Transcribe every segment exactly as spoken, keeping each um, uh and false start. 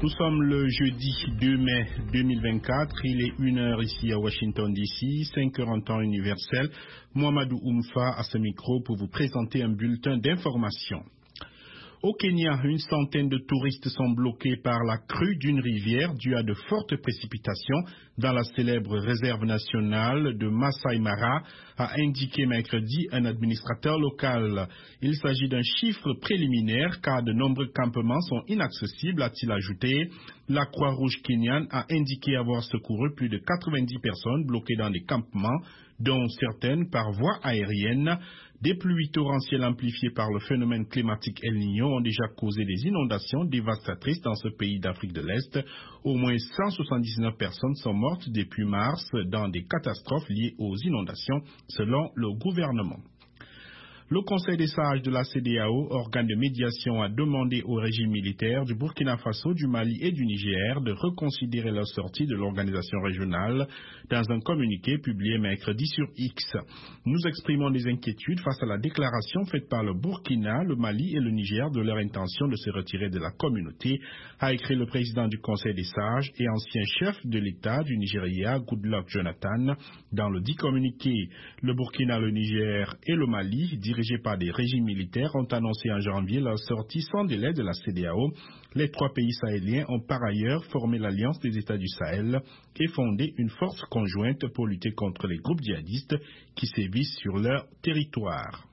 Nous sommes le jeudi deux mai deux mille vingt-quatre, il est une heure ici à Washington D C, cinq heures en temps universel. Mohamedou Oumfa à ce micro pour vous présenter un bulletin d'information. Au Kenya, une centaine de touristes sont bloqués par la crue d'une rivière due à de fortes précipitations dans la célèbre réserve nationale de Masai Mara, a indiqué mercredi un administrateur local. Il s'agit d'un chiffre préliminaire car de nombreux campements sont inaccessibles, a-t-il ajouté. La Croix-Rouge kenyane a indiqué avoir secouru plus de quatre-vingt-dix personnes bloquées dans des campements, dont certaines par voie aérienne. Des pluies torrentielles amplifiées par le phénomène climatique El Niño ont déjà causé des inondations dévastatrices dans ce pays d'Afrique de l'Est. Au moins cent soixante-dix-neuf personnes sont mortes depuis mars dans des catastrophes liées aux inondations, selon le gouvernement. Le Conseil des sages de la C E D E A O, organe de médiation, a demandé au régime militaire du Burkina Faso, du Mali et du Niger de reconsidérer leur sortie de l'organisation régionale dans un communiqué publié mercredi sur X. Nous exprimons des inquiétudes face à la déclaration faite par le Burkina, le Mali et le Niger de leur intention de se retirer de la communauté, a écrit le président du Conseil des sages et ancien chef de l'État du Nigeria, Goodluck Jonathan, dans le dit communiqué. Le Burkina, le Niger et le Mali, dirigés par des régimes militaires, ont annoncé en janvier leur sortie sans délai de la C E D E A O. Les trois pays sahéliens ont par ailleurs formé l'Alliance des États du Sahel et fondé une force conjointe pour lutter contre les groupes djihadistes qui sévissent sur leur territoire.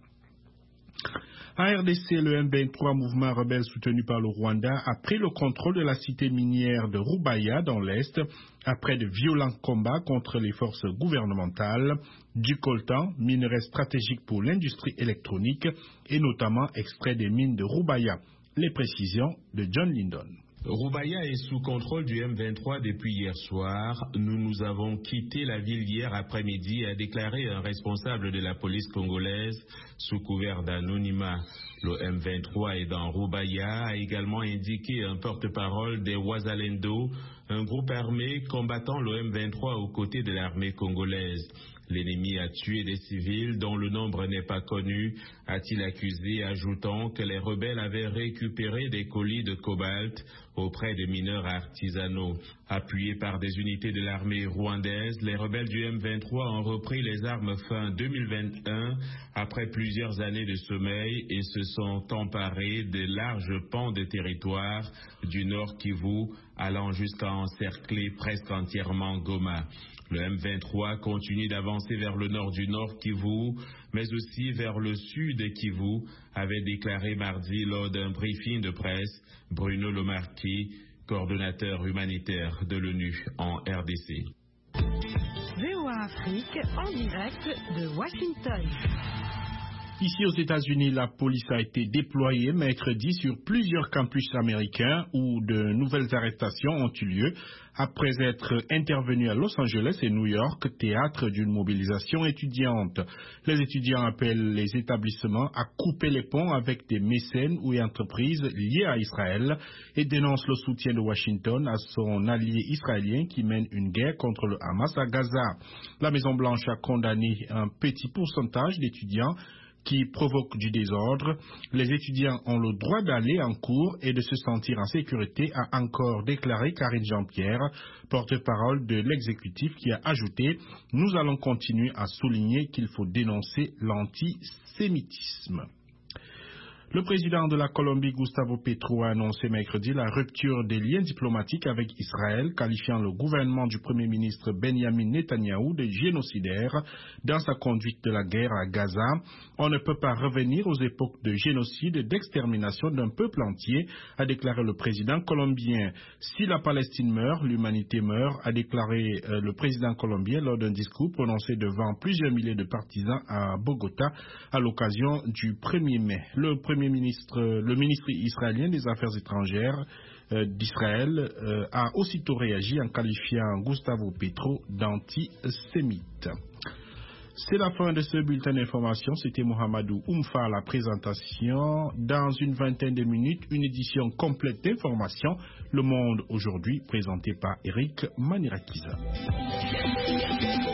En R D C, le M vingt-trois, mouvement rebelle soutenu par le Rwanda, a pris le contrôle de la cité minière de Rubaya dans l'Est après de violents combats contre les forces gouvernementales. Du coltan, minerai stratégique pour l'industrie électronique et notamment extrait des mines de Rubaya. Les précisions de John Lindon. Rubaya est sous contrôle du M vingt-trois depuis hier soir. Nous nous avons quitté la ville hier après-midi, a déclaré un responsable de la police congolaise sous couvert d'anonymat. Le M vingt-trois est dans Rubaya, a également indiqué un porte-parole des Wazalendo, un groupe armé combattant le M vingt-trois aux côtés de l'armée congolaise. L'ennemi a tué des civils dont le nombre n'est pas connu, a-t-il accusé, ajoutant que les rebelles avaient récupéré des colis de cobalt auprès de mineurs artisanaux. Appuyés par des unités de l'armée rwandaise, les rebelles du M vingt-trois ont repris les armes fin deux mille vingt et un après plusieurs années de sommeil et se sont emparés de larges pans de territoire du nord Kivu, allant jusqu'à encercler presque entièrement Goma. Le M vingt-trois continue d'avancer vers le nord du nord Kivu, mais aussi vers le sud Kivu, avait déclaré mardi lors d'un briefing de presse Bruno Lemarquis, coordonnateur humanitaire de l'ONU en R D C. V O A Afrique en direct de Washington. Ici aux États-Unis, la police a été déployée mercredi sur plusieurs campus américains où de nouvelles arrestations ont eu lieu après être intervenus à Los Angeles et New York, théâtre d'une mobilisation étudiante. Les étudiants appellent les établissements à couper les ponts avec des mécènes ou entreprises liées à Israël et dénoncent le soutien de Washington à son allié israélien qui mène une guerre contre le Hamas à Gaza. La Maison-Blanche a condamné un petit pourcentage d'étudiants qui provoque du désordre. Les étudiants ont le droit d'aller en cours et de se sentir en sécurité, a encore déclaré Karine Jean-Pierre, porte-parole de l'exécutif, qui a ajouté « Nous allons continuer à souligner qu'il faut dénoncer l'antisémitisme ». Le président de la Colombie, Gustavo Petro, a annoncé mercredi la rupture des liens diplomatiques avec Israël, qualifiant le gouvernement du Premier ministre Benjamin Netanyahou de génocidaire dans sa conduite de la guerre à Gaza. On ne peut pas revenir aux époques de génocide et d'extermination d'un peuple entier, a déclaré le président colombien. Si la Palestine meurt, l'humanité meurt, a déclaré euh, le président colombien lors d'un discours prononcé devant plusieurs milliers de partisans à Bogota à l'occasion du premier mai. Le premier ministre, le ministre israélien des Affaires étrangères euh, d'Israël euh, a aussitôt réagi en qualifiant Gustavo Petro d'antisémite. C'est la fin de ce bulletin d'information. C'était Mohamedou Oumfa à la présentation. Dans une vingtaine de minutes, une édition complète d'informations. Le Monde aujourd'hui, présenté par Eric Manirakiza.